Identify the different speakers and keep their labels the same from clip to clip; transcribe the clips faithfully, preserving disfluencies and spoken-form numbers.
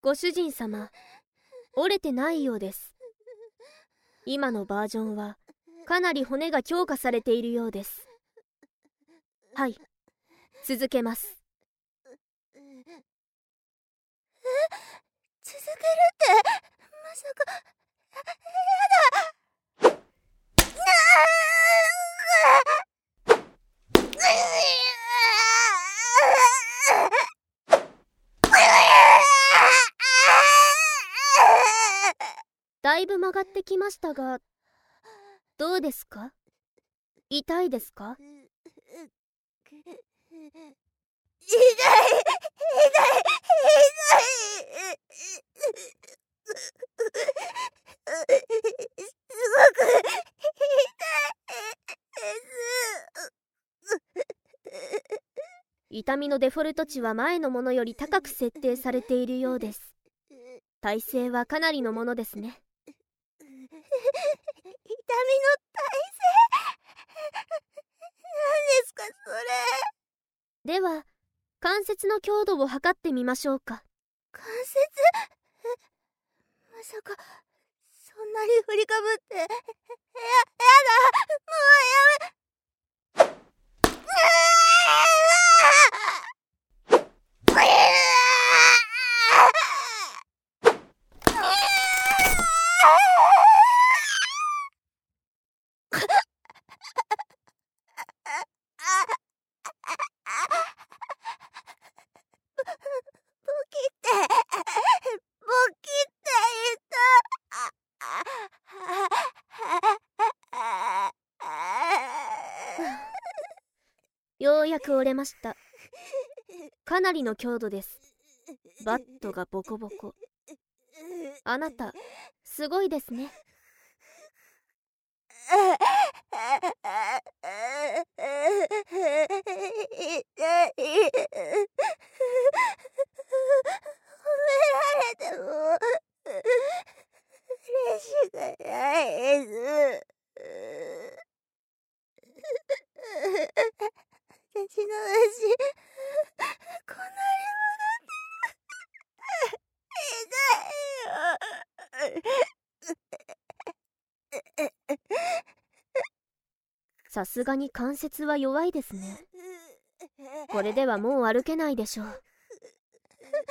Speaker 1: ご主人様、折れてないようです。今のバージョンはかなり骨が強化されているようです。はい、続けます。
Speaker 2: え、続けるってまさか。やだ。
Speaker 1: だいぶ曲がってきましたが、どうですか？痛いですか？
Speaker 2: 痛い、痛い、痛い。すごく痛いです。
Speaker 1: 痛みのデフォルト値は前のものより高く設定されているようです。耐性はかなりのものですね。
Speaker 2: 痛みの耐性？何ですかそれ。
Speaker 1: では関節の強度を測ってみましょうか。
Speaker 2: 関節？まさかそんなに振りかぶって。や、やだ、もうやめ。
Speaker 1: ようやく折れました。かなりの強度です。バットがボコボコ。あなたすごいですね。
Speaker 2: 痛い。褒められても嬉しくないです。私の足こんなに戻ってる。痛いよ。
Speaker 1: さすがに関節は弱いですね。これではもう歩けないでしょう。歩
Speaker 2: けない。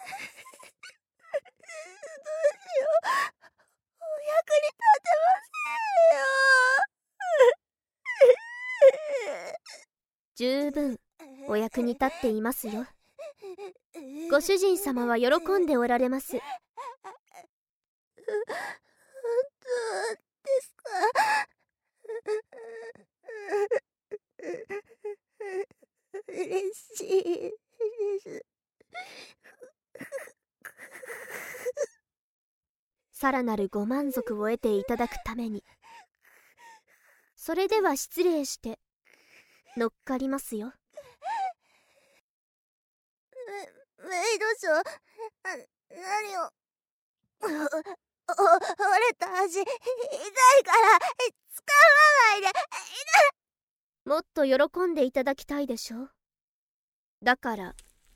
Speaker 2: どうしよう。お役に立てませんよ。
Speaker 1: 十分お役に立っていますよ。ご主人様は喜んでおられます。
Speaker 2: 本当ですか？嬉しいです。
Speaker 1: さらなるご満足を得ていただくために。それでは失礼して乗っかりますよ。
Speaker 2: メイドショー、何を。お折れた足痛いから使わないで。
Speaker 1: もっと喜んでいただきたいでしょ。だから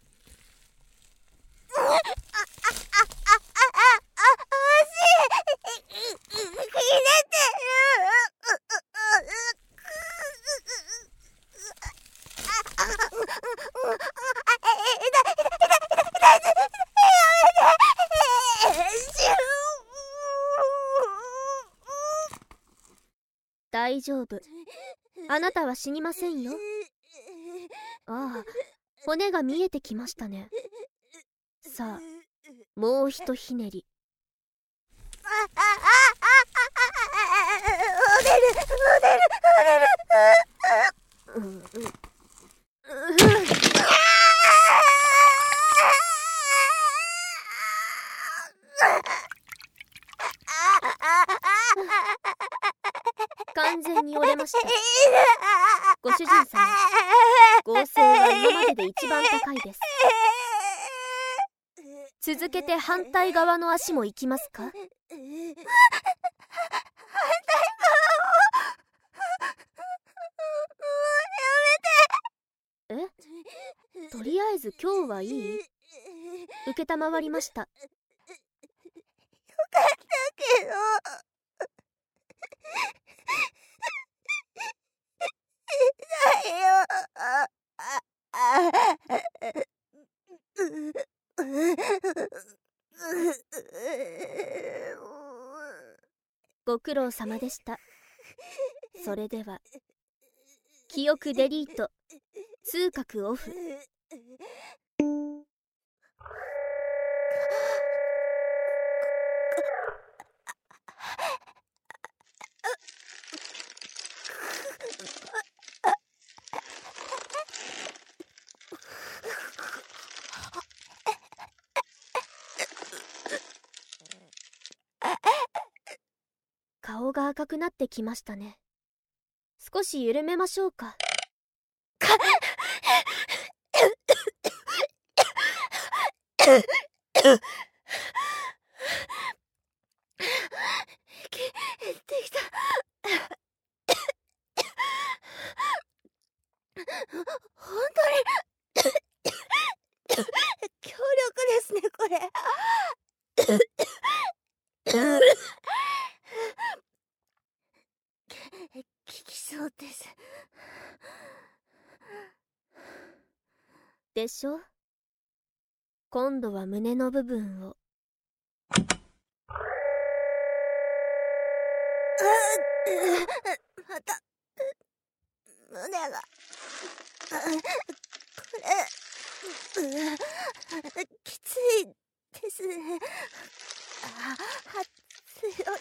Speaker 1: 大丈夫。あなたは死にませんよ。ああ、骨が見えてきましたね。さあ、もうひとひねり。
Speaker 2: おねる、おねる、おねる。
Speaker 1: うんうん。完全に折れました。ご主人様、合成は今までで一番高いです。続けて反対側の足も行きますか？反対
Speaker 2: 側も。もうやめて。
Speaker 1: え？とりあえず今日はいい？ 承りました。
Speaker 2: よかったけど。痛いよ。あああ
Speaker 1: ご苦労様でした。それでは記憶デリート、痛覚オフ。顔が赤くなってきましたね。少し緩めましょうか。
Speaker 2: 減ってきた。本当に強力ですね、これ。効きそうです。
Speaker 1: でしょ？今度は胸の部分を。
Speaker 2: また胸がこれきついですね。あ強い。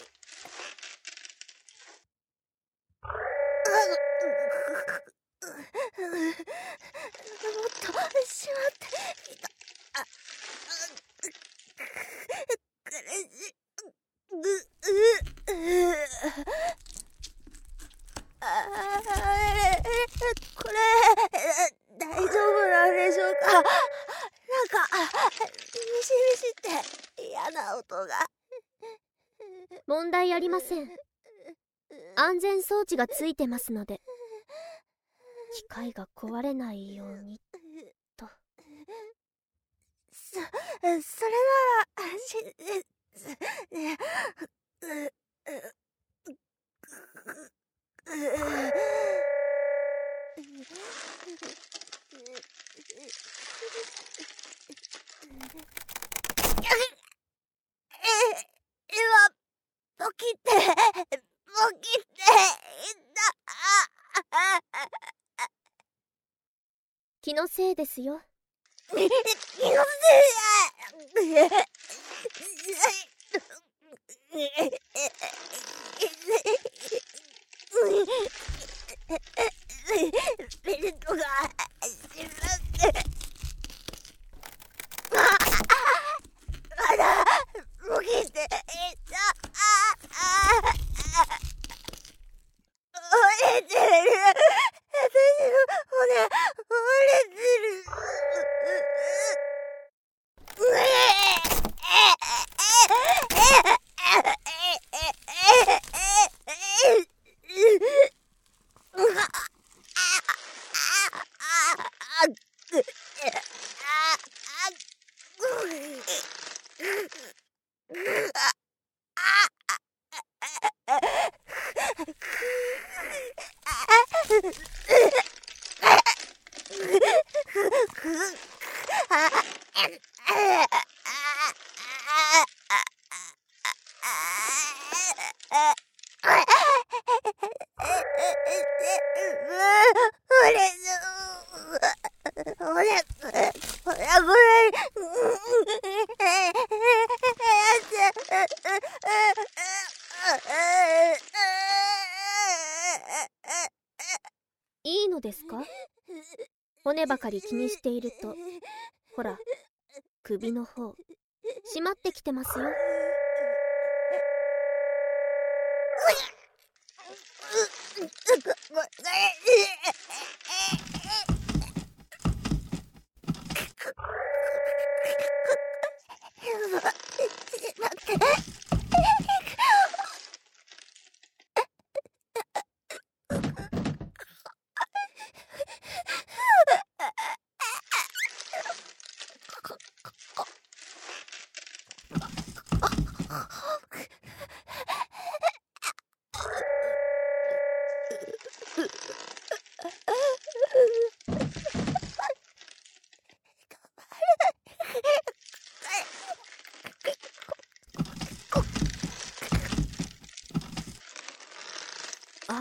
Speaker 2: もっとしまっていた。あ苦しい。あこれ大丈夫なんでしょうか。なんかミシミシって嫌な音が。
Speaker 1: 問題ありません。安全装置がついてますので、機械が壊れないようにと。
Speaker 2: そ、それなら安心ですね。今ポキってポキって
Speaker 1: 気のせいですよ。
Speaker 2: 気のせいや。ベルトが閉まってまだポキっていた。折れてる。私の骨折れてる。
Speaker 1: いいのですか？骨ばかり気にしていると、ほら、首の方、締まってきてますよ。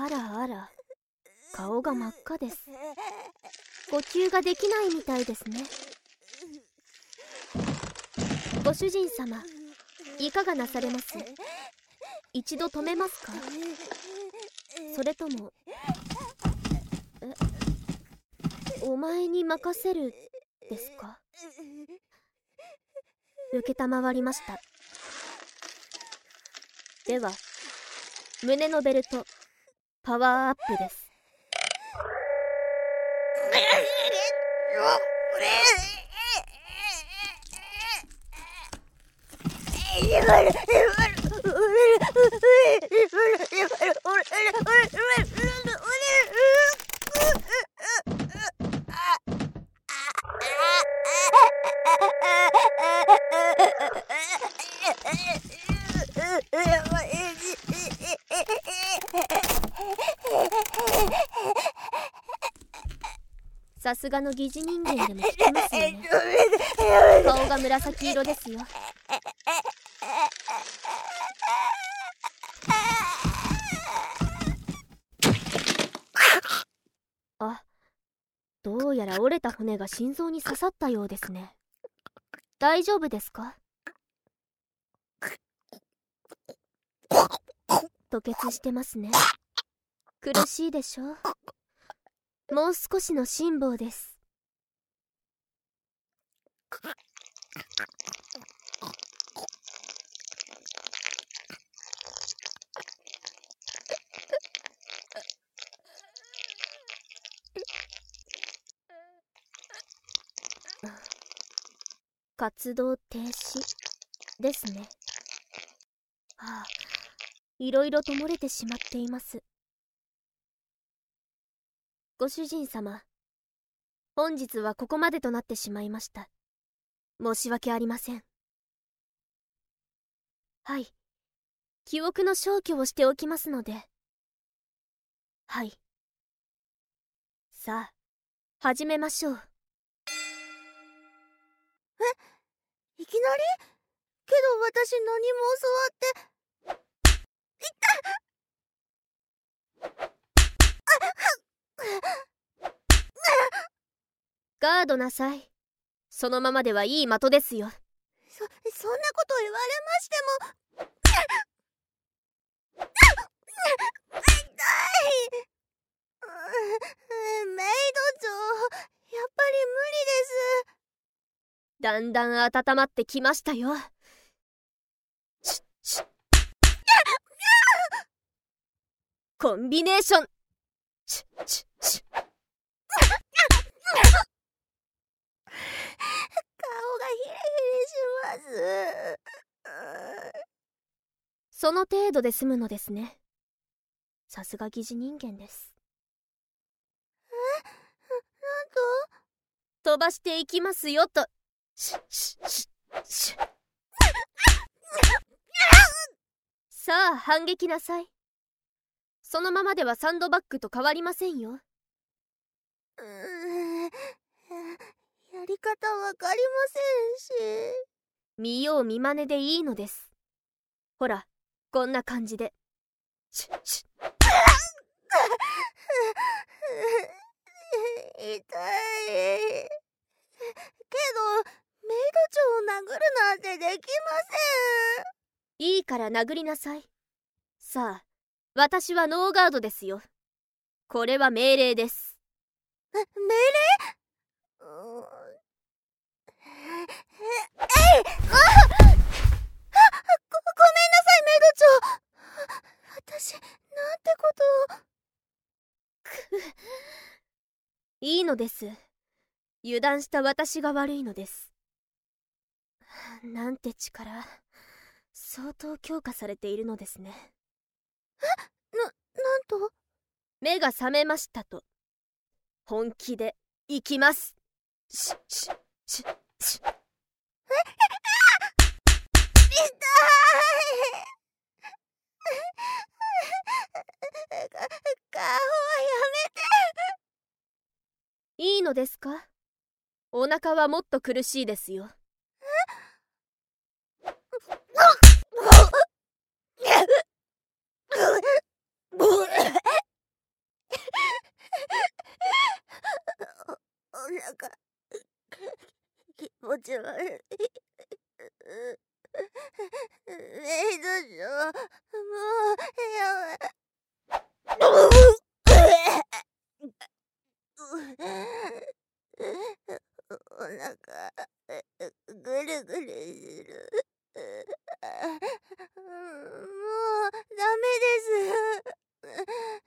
Speaker 1: あらあら、顔が真っ赤です。呼吸ができないみたいですね。ご主人様、いかがなされます？一度止めますか？それとも、え、お前に任せるですか？受けたまわりました。では、胸のベルト、パワーアップです。さすがの疑似人間でも聞きますよね。顔が紫色ですよ。あ、どうやら折れた骨が心臓に刺さったようですね。大丈夫ですか？吐血してますね。苦しいでしょう。もう少しの辛抱です。活動停止ですね。はあ、いろいろと漏れてしまっています。ご主人様、本日はここまでとなってしまいました。申し訳ありません。はい、記憶の消去をしておきますので。はい。さあ、始めましょう。
Speaker 2: え、いきなり？けど私何も教わって。いった
Speaker 1: ガードなさい。そのままではいい的ですよ。
Speaker 2: そ、そんなこと言われましても。痛い。メイド長、やっぱり無理です。
Speaker 1: だんだん温まってきましたよ。しっしっコンビネーション。しっしっしっ
Speaker 2: 顔がヒリヒリします。
Speaker 1: その程度で済むのですね。さすが疑似人間です。
Speaker 2: え？なんと？
Speaker 1: 飛ばしていきますよと。しっしっしっしっさあ反撃なさい。そのままではサンドバッグと変わりませんよ。
Speaker 2: うーん、やり方わかりませんし。
Speaker 1: 見よう見まねでいいのです。ほら、こんな感じで。しっしっ
Speaker 2: 痛い。けどメイド長を殴るなんてできません。
Speaker 1: いいから殴りなさい。さあ、私はノーガードですよ。これは命令です。
Speaker 2: 命令？うーえ、えい！あ！あ！ご、ごめんなさい、メイド長。私、なんてことを。
Speaker 1: くいいのです。油断した私が悪いのです。なんて力、相当強化されているのですね。
Speaker 2: え？な、なんと？
Speaker 1: 目が覚めましたと。本気でいきます。ししししえ？
Speaker 2: 痛い。顔はやめて。
Speaker 1: いいのですか？お腹はもっと苦しいですよ。
Speaker 2: ち悪い。メイド長、もうやめ。お腹ぐるぐるする。もうダメです。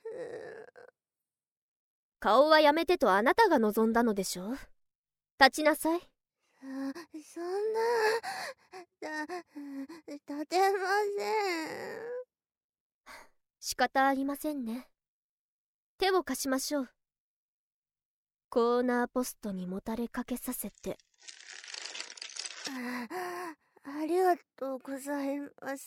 Speaker 1: 顔はやめてとあなたが望んだのでしょう。立ちなさい。
Speaker 2: そんな、だ、立てません。
Speaker 1: 仕方ありませんね。手を貸しましょう。コーナーポストにもたれかけさせて。
Speaker 2: あ、ありがとうございます。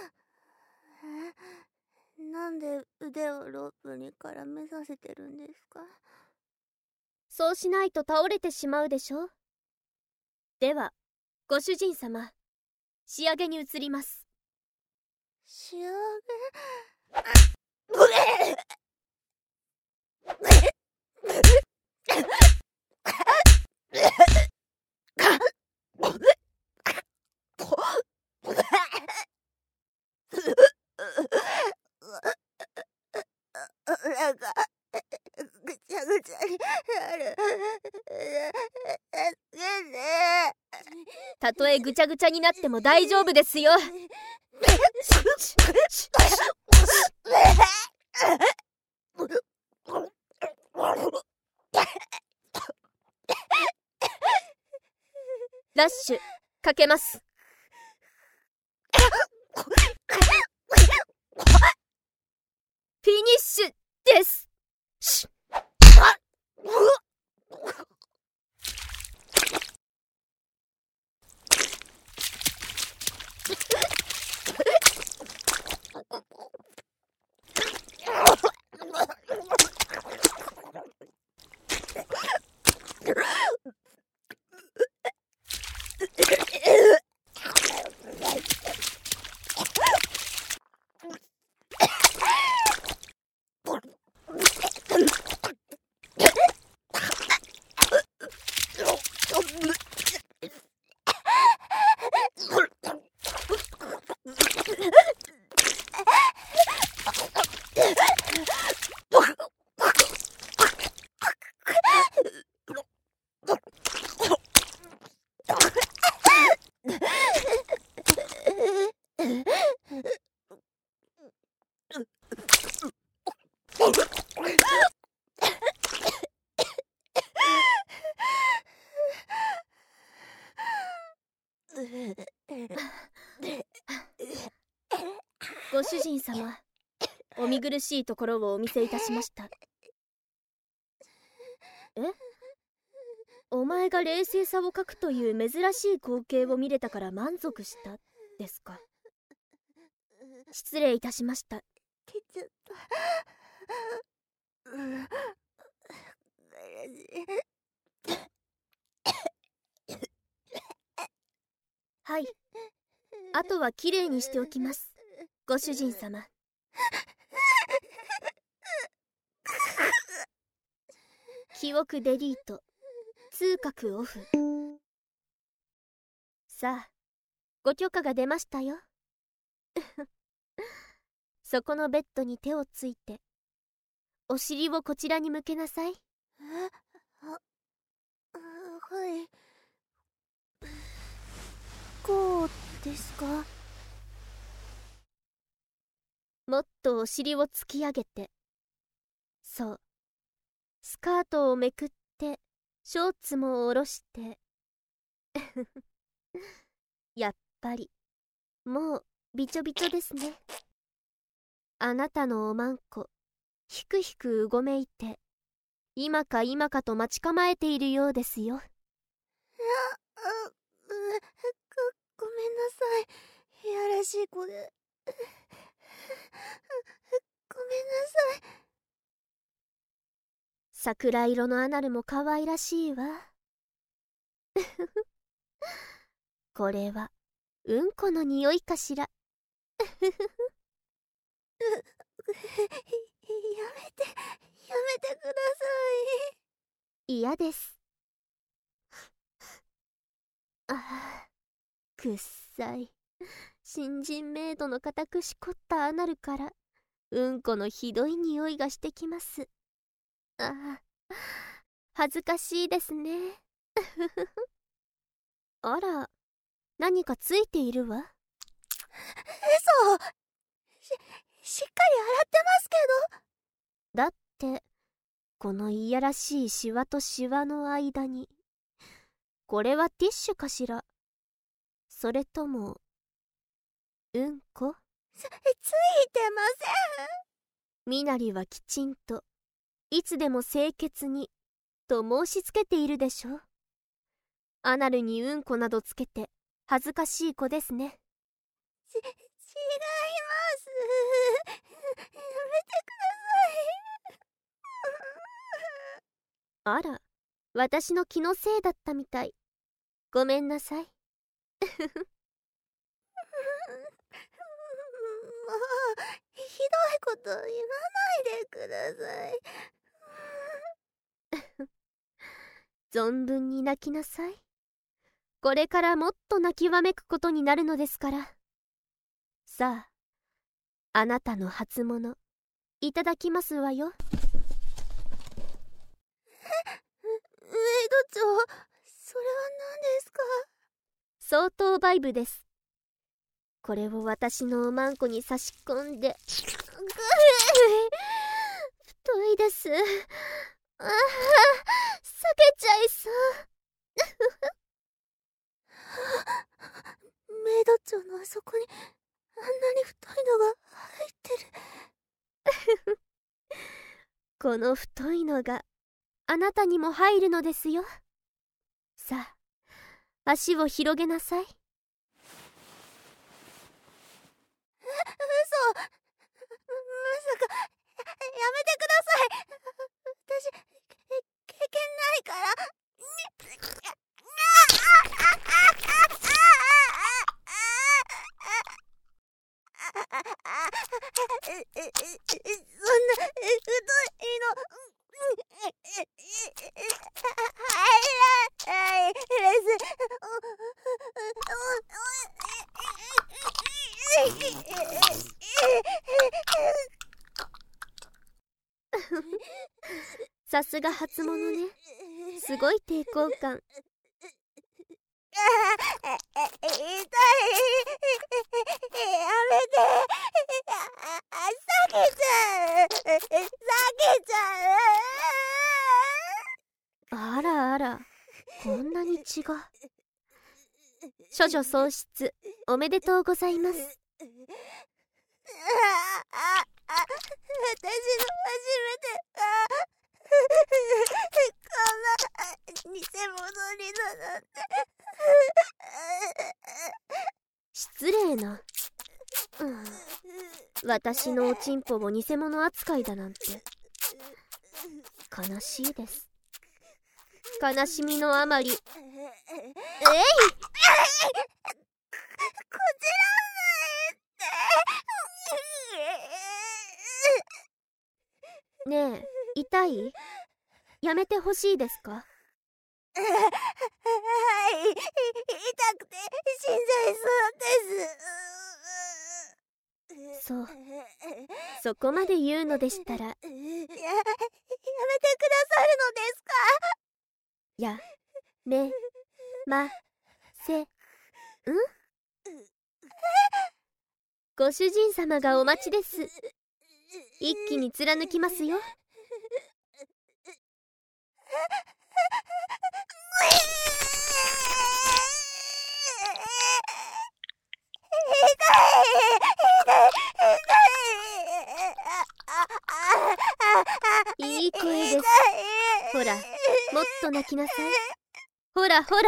Speaker 2: なんで腕をロープに絡めさせてるんですか？
Speaker 1: そうしないと倒れてしまうでしょ。ではご主人様、仕上げに移ります。
Speaker 2: 仕上げ？なんかぐちゃぐちゃになる。助けて。
Speaker 1: たとえぐちゃぐちゃになっても大丈夫ですよ。ラッシュかけます。フィニッシュです。ご主人様、お見苦しいところをお見せいたしました。え？お前が冷静さを欠くという珍しい光景を見れたから満足したですか？失礼いたしました。
Speaker 2: 切っちゃった。うん。
Speaker 1: はい。あとはきれいにしておきます、ご主人様。記憶デリート、通覚オフ。さあ、ご許可が出ましたよ。そこのベッドに手をついて、お尻をこちらに向けなさい。
Speaker 2: え？あ、はい。こうですか？
Speaker 1: もっとお尻を突き上げて、そう、スカートをめくって、ショーツも下ろして。やっぱりもうびちょびちょですね。あなたのおまんこ、ひくひくうごめいて、今か今かと待ち構えているようですよ。
Speaker 2: いや、あ、ご、ごめんなさい。いやらしい子で。ごめんなさい。
Speaker 1: 桜色のアナルも可愛らしいわ。これはうんこの匂いかしら。
Speaker 2: やめて、やめてください。
Speaker 1: 嫌です。 くっさい。新人メイドの固くしこったアナルからうんこのひどい匂いがしてきます。ああ、恥ずかしいですね。あら、何かついているわ。
Speaker 2: 嘘。し、しっかり洗ってますけど。
Speaker 1: だって、このいやらしいシワとシワの間に、これはティッシュかしら、それともうんこ？
Speaker 2: つ、ついてません。
Speaker 1: みなりはきちんといつでも清潔にと申しつけているでしょ。アナルにうんこなどつけて恥ずかしい子ですね。
Speaker 2: ち、違います。やめてくだ
Speaker 1: さい。あら、私の気のせいだったみたい。ごめんなさい。
Speaker 2: もう、ひどいこと言わないでください。
Speaker 1: 存分に泣きなさい。これからもっと泣きわめくことになるのですから。さあ、あなたの初物、いただきますわよ。
Speaker 2: メイド長、それは何ですか？
Speaker 1: 相当バイブです。これを私のおまんこに差し込んで。太いです。ああ、裂けちゃいそう。
Speaker 2: メイド長のあそこにあんなに太いのが入ってる。
Speaker 1: この太いのがあなたにも入るのですよ。さあ、足を広げなさい。
Speaker 2: え、嘘。まさか、やめてください。私、経験ないから。そんな、太いの、入らないです。
Speaker 1: さすが初物ね。すごい抵抗感。
Speaker 2: 痛い。やめて。避けちゃう。避けちゃ
Speaker 1: う。あらあら、こんなに血が。処女喪失おめでとうございます。
Speaker 2: あああ、私の初めて、あこんな偽物にななんて。
Speaker 1: 失礼な、うん、私のおちんぽを偽物扱いだなんて悲しいです。悲しみのあまり、えい、こ
Speaker 2: ちら
Speaker 1: ねえ、痛い？やめてほしいですか？
Speaker 2: はい、痛くて死んじゃいそうです。
Speaker 1: そう、そこまで言うのでしたら。や、やめてくださるの
Speaker 2: ですか？
Speaker 1: や、め、ま、せ、ん？ご主人様がお待ちです。一気に貫きますよ。いい声です。ほら、もっと泣きなさい。ほらほら。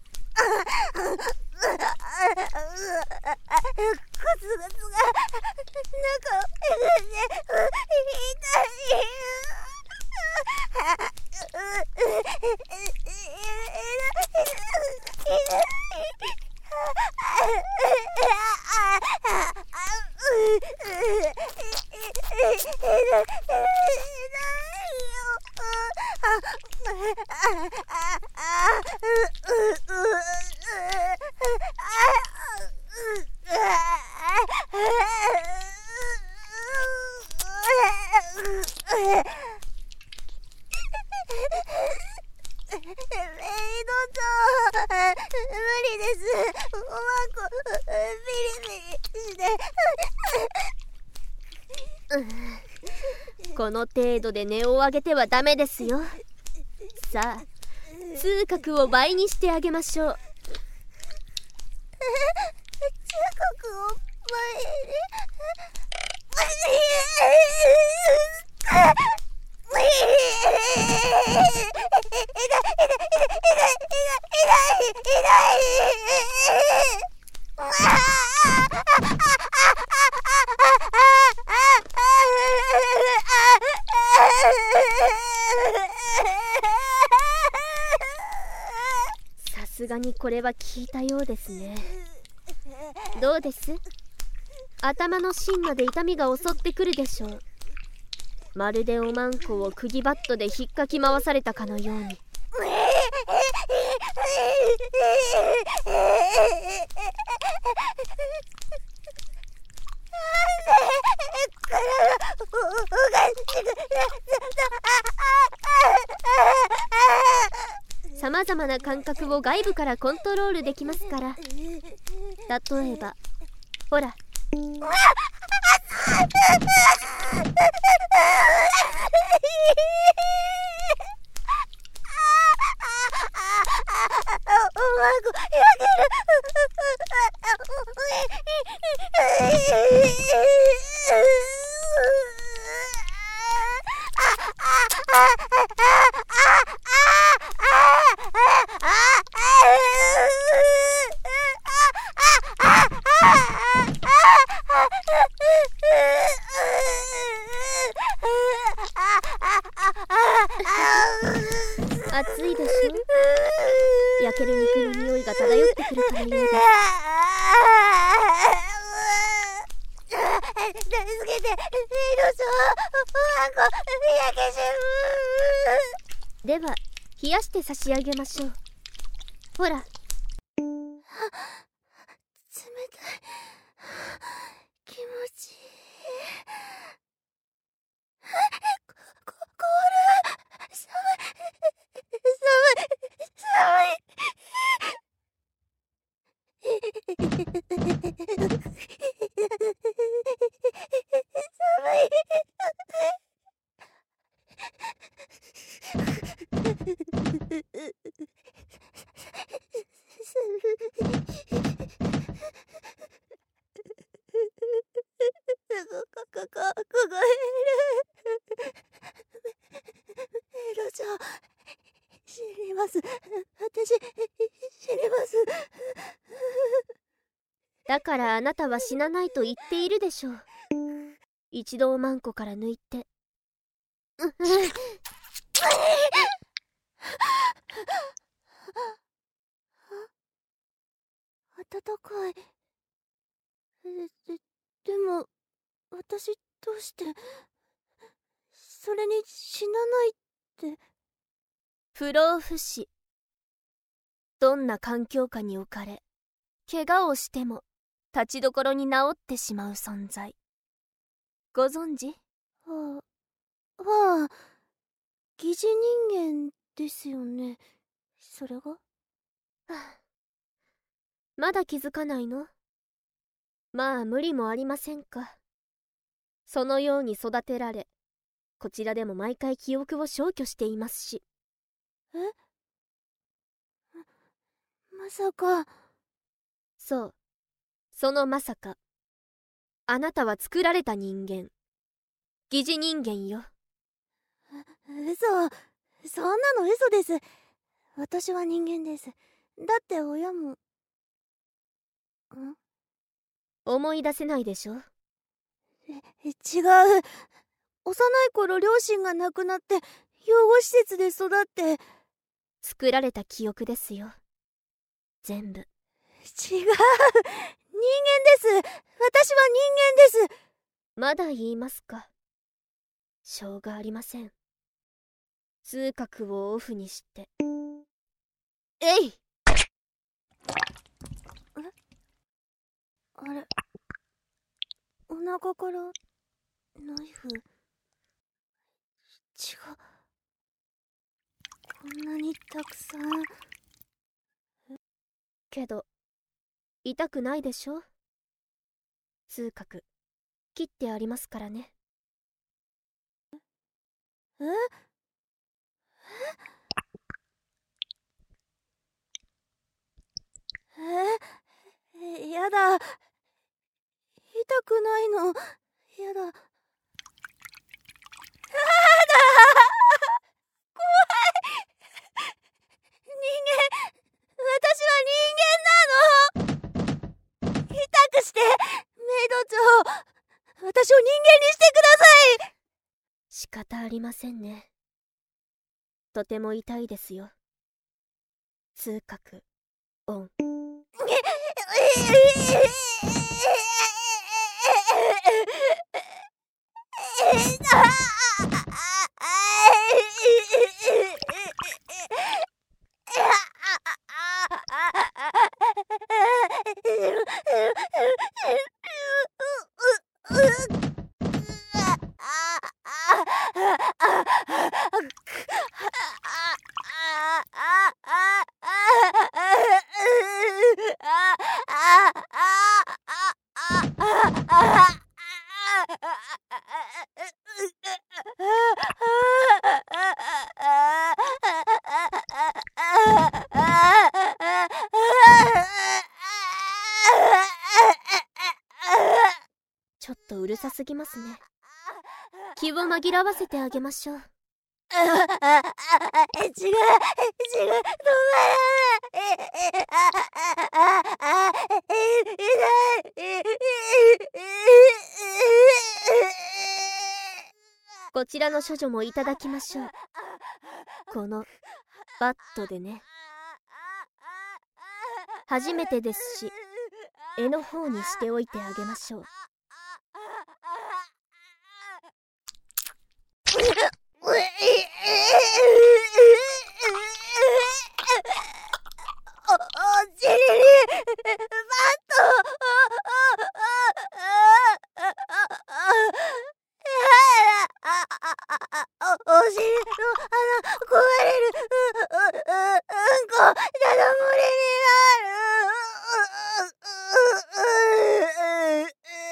Speaker 2: ガツガツが中をえぐって痛い。あ
Speaker 1: この程度で値を上げてはダメですよ。さあ、通覚を倍にしてあげましょう。
Speaker 2: 通覚を倍に。
Speaker 1: さすがにこれは効いたようですね。どうです？頭の芯まで痛みが襲ってくるでしょう。まるでおまんこを釘バットで引っかき回されたかのように。さまざまな感覚を外部からコントロールできますから。例えばほら、暑いでしょ。焼ける肉の匂いが漂ってくるからようです。
Speaker 2: 助けて、メイドさん、おはこ焼けしむ。
Speaker 1: では冷やして差し上げましょう。ほら、
Speaker 2: 冷たい。気持ちいい。こ、こ、凍る。寒い。寒い。寒い。
Speaker 1: だからあなたは死なないと言っているでしょう。一度おまんこから抜いて。
Speaker 2: 暖かい。で、でも、私どうして、それに死なないって。
Speaker 1: 不老不死。どんな環境下に置かれ、怪我をしても立ちどころに治ってしまう存在。ご存知？
Speaker 2: はあ、はあ、疑似人間ですよね、それが。は
Speaker 1: あ、まだ気づかないの？まあ無理もありませんか。そのように育てられ、こちらでも毎回記憶を消去していますし。
Speaker 2: え？ま、まさか。
Speaker 1: そう、そのまさか。あなたは作られた人間、疑似人間よ。
Speaker 2: 嘘、そんなの嘘です。私は人間です。だって親も。ん？
Speaker 1: 思い出せないでしょ。
Speaker 2: え、違う。幼い頃両親が亡くなって養護施設で育って。
Speaker 1: 作られた記憶ですよ、全部。
Speaker 2: 違う、人間です。私は人間です。
Speaker 1: まだ言いますか。しょうがありません。通覚をオフにして。えい！
Speaker 2: え？あれ、お腹からナイフ。血がこんなにたくさん。
Speaker 1: けど痛くないでしょ。 痛覚切ってありますからね。
Speaker 2: えええやだ、痛くないの。やだ。やだ怖い。人間、私は人間なの。痛くして、メイド長、私を人間にしてください。
Speaker 1: 仕方ありませんね。とても痛いですよ。痛覚オン。ちょっとうるさすぎますね。気を紛らわせてあげましょう。
Speaker 2: 違う、違う、止まらない。
Speaker 1: こちらの処女もいただきましょう。このバットでね。初めてですし、絵の方にしておいてあげましょう。
Speaker 2: お尻にバット。お尻の穴壊れる。うんこダダ漏れになる。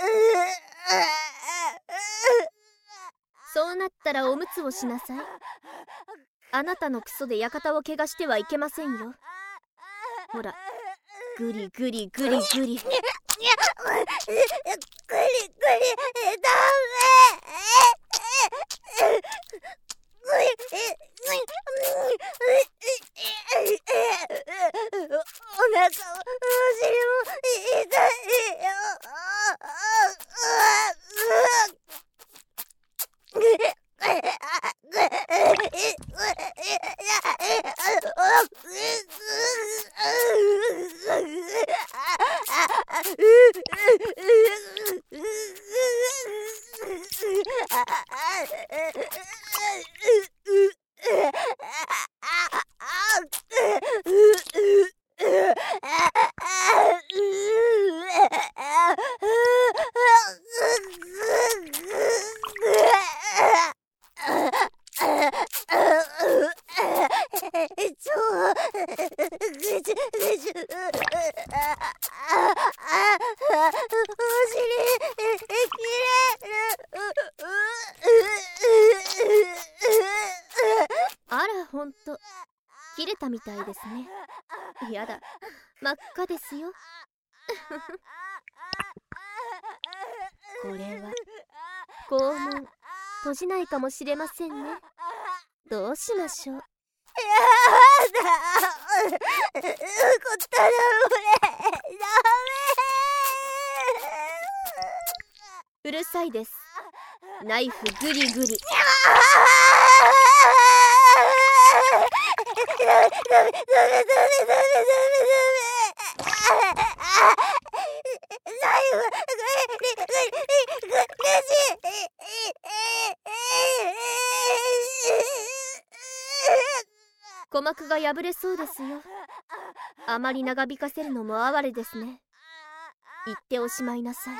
Speaker 1: そうなったらおむつをしなさい。あなたのクソで館を怪我してはいけませんよ。ほら、グリグリグリグリ。グリグリ
Speaker 2: ダメ。お腹もお尻も痛いよ。
Speaker 1: あら、ほんと切れたみたいですね。やだ、真っ赤ですよ。これは肛門閉じないかもしれませんね。どうしましょう。
Speaker 2: やだ、うんこったら漏れ、ダ
Speaker 1: うるさいです。ナイフグリグリ。鼓膜が破れそうですよ。あまり長引かせるのも哀れですね。言っておしまいなさい。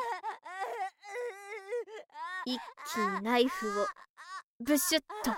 Speaker 1: 一気にナイフをブシュッと。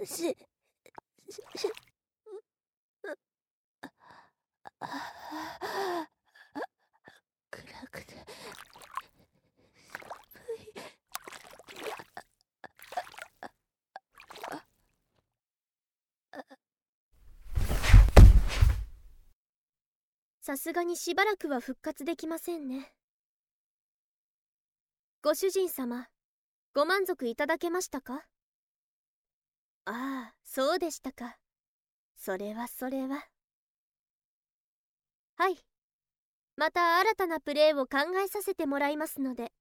Speaker 2: しし暗くて寒い。
Speaker 1: さすがにしばらくは復活できませんね。ご主人様、ご満足いただけましたか？ああ、そうでしたか。それはそれは。はい。また新たなプレーを考えさせてもらいますので。